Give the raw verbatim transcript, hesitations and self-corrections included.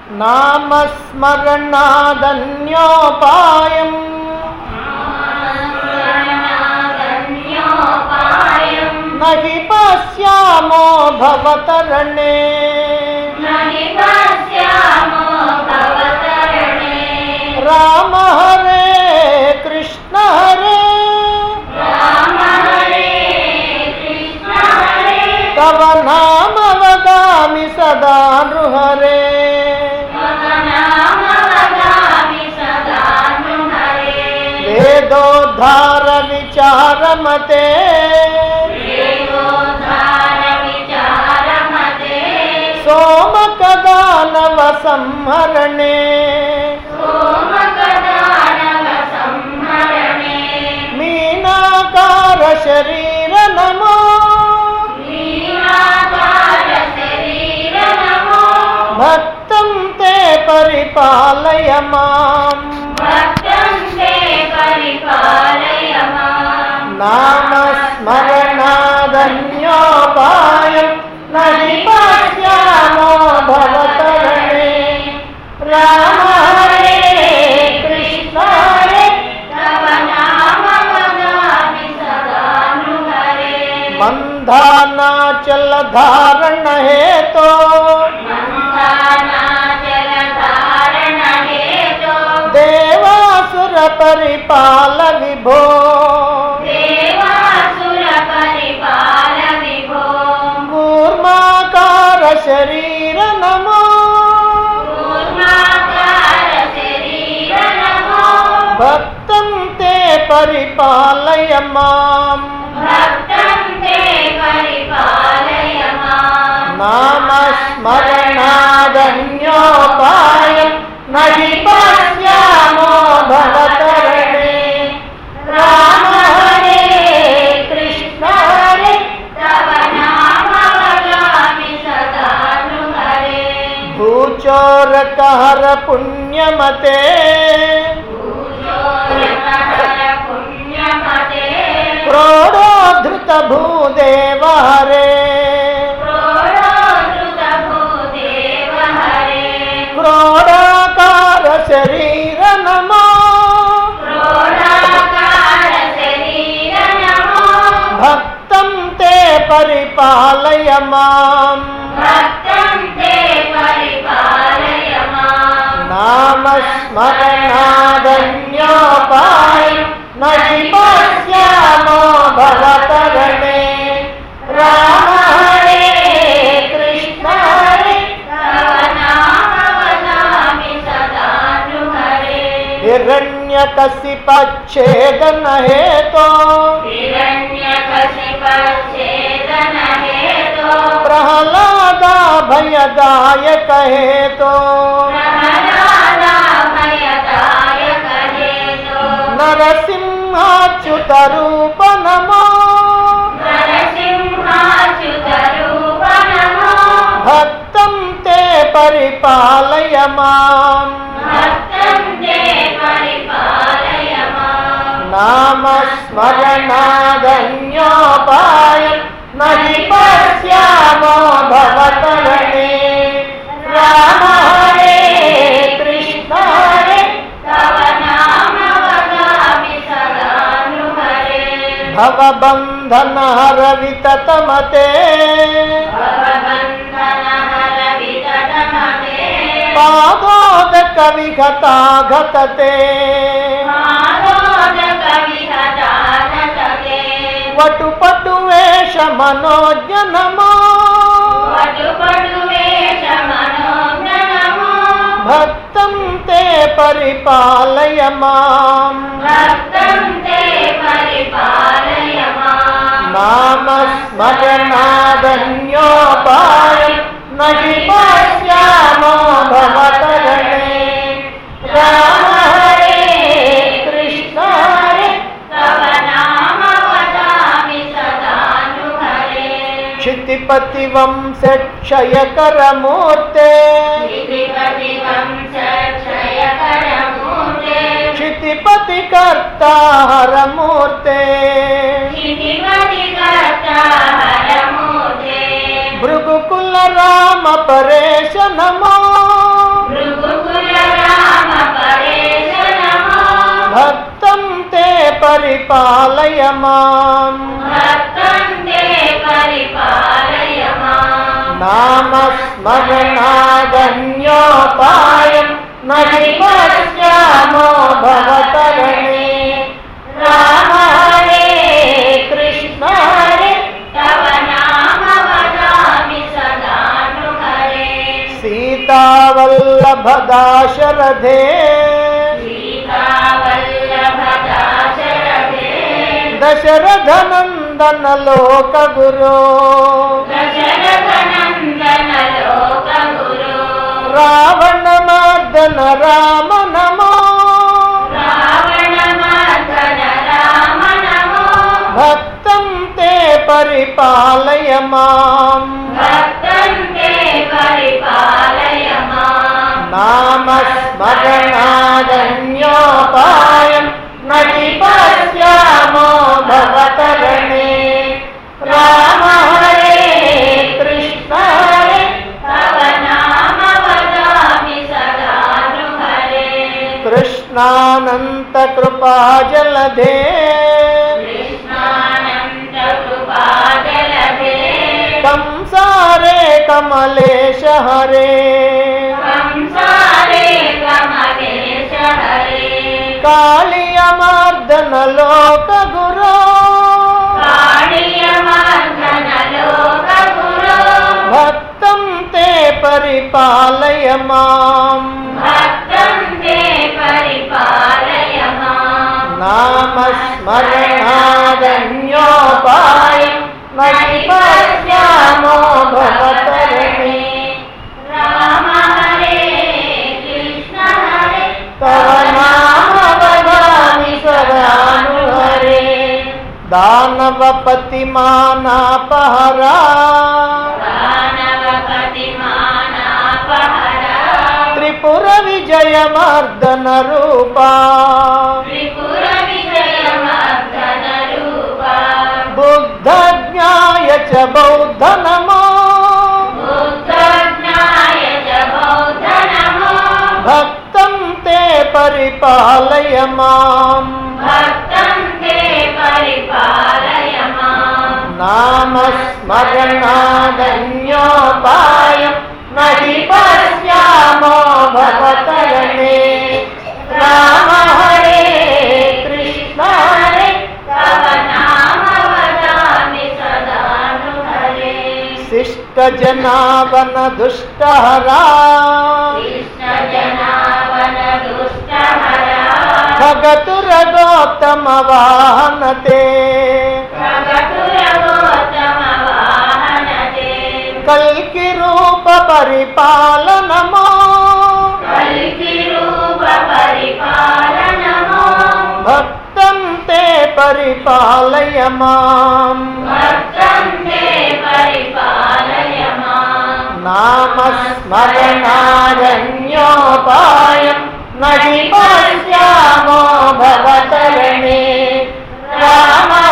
నామస్మరణాదన్యోపాయం నహి పశ్యామో భవతరణే రామ హరే కృష్ణ హరే తవ నామ వదామి సదా నృహరే వేదోద్ధార విచారమతే సోమకదానవ సంహరణే మీనాకార శరీర నమో భక్తం తే పరిపాలయ మాం నామస్మరణాదన్యోపాయం నహి పశ్యామో భవతరణే రామ హరే కృష్ణ హరే మంధానాచల ధారణ హేతో దేవాసుర పరిపాల విభో కూర్మాకార శరీర నమో భక్తం తే పరిపాలయ మాం నామస్మరణాదన్యోపాయం నహి పశ్యామో భవతరణే రామ హరే కృష్ణ హరే భూచోరకహర పుణ్యమతే క్రోడోద్ధృత భూదేవ హరే క్రోడాకార శరీర నమో భక్తం తే పరిపాలయ మాం నామస్మరణాదన్యోపాయం నహి పశ్యామో భవతరణే రామ హరే కృష్ణ హరే హిరణ్యకశిపచ్ఛేదన హేతో ప్రహ్లాద భయదాయక హేతో నరసింహాచ్యుత రూప నమో భక్తం తే పరిపాలయ మాం నామస్మరణాదన్యోపాయం నహి పశ్యామో భవతరణే రామ హరే కృష్ణ హరే భవబంధన హర వితతమతే పాదోదక విఘతాఘతతే వటు పటు వేష మనోజ్ఞ నమో భక్తం తే పరిపాలయ మాం నామస్మరణాదన్యోపాయం నహి పశ్యామో భవతరణే రామ హరే కృష్ణ హరే क्षितिपति वंश क्षयकर मूर्ते क्षितिपति कर्ता हर मूर्ते भृगुकुल राम परेश नमो పరిపాలయ మాం నామస్మరణాదన్యోపాయం నహి పశ్యామో భవతరణే రామ హరే కృష్ణ హరే తవ నామ వదామి సదా నృహరే సీతావల్లభ దాశరథే సీతావల్లభ దాశరథే దశరథ నందన లోక గురు దశరథ నందన లోక గురు రావణ మర్దన రామ నమో రావణ మర్దన రామ నమో భక్తం తే పరిపాలయ మాం భక్తం తే పరిపాలయ మాం నామస్మరణాదన్యోపాయం నహి పశ్యామో భవతరణే రామ హరే కృష్ణ హరే తవ నామ వదామి సదా నృహరే కృష్ణానంత కృపా జలధే కృష్ణానంద కృపాజలధే కంసారే కమలేశ హరే సంసారే కమలేశ హరే కాళియమర్దన లోక గురు కాళియమర్దన లోక గురు భక్తం తే పరిపాలయ మాం భక్తం తే పరిపాలయ మాం నామస్మరణాదన్యోపాయం నహి పశ్యామో భవతరణే రామ హరే కృష్ణ హరే తవ నామ వదామి సదా నృహరే దానవపతి మానాపహరా దానవపతి మానాపహరా త్రిపుర విజయ మర్దన రూపా త్రిపుర విజయ మర్దన రూపా బుద్ధ జ్ఞాయ చ బౌద్ధ నమో బుద్ధజ్ఞాయ చ బౌద్ధ నమో భక్తం తే పరిపాలయ మాం భక్తం తే పరిపాలయ మాం నామస్మరణాదన్యోపాయం నహి పశ్యామో భవతరణే రామ హరే కృష్ణ హరే తవ నామ వదామి సదా నృహరే శిష్ట జనావన దుష్టహరా కృష్ణ జనావన దుష్టహరా భగతుర గౌతమ వాహనతే ప్రగతుర గౌతమ వాహనతే కల్కి రూప పరిపాలనమో కల్కి రూప పరిపాలనమో భక్తం తే పరిపాలయ మాం భక్తం తే పరిపాలయ మాం నామస్మరణాదన్యోపాయం నహి పశ్యామో భవతరణే రామ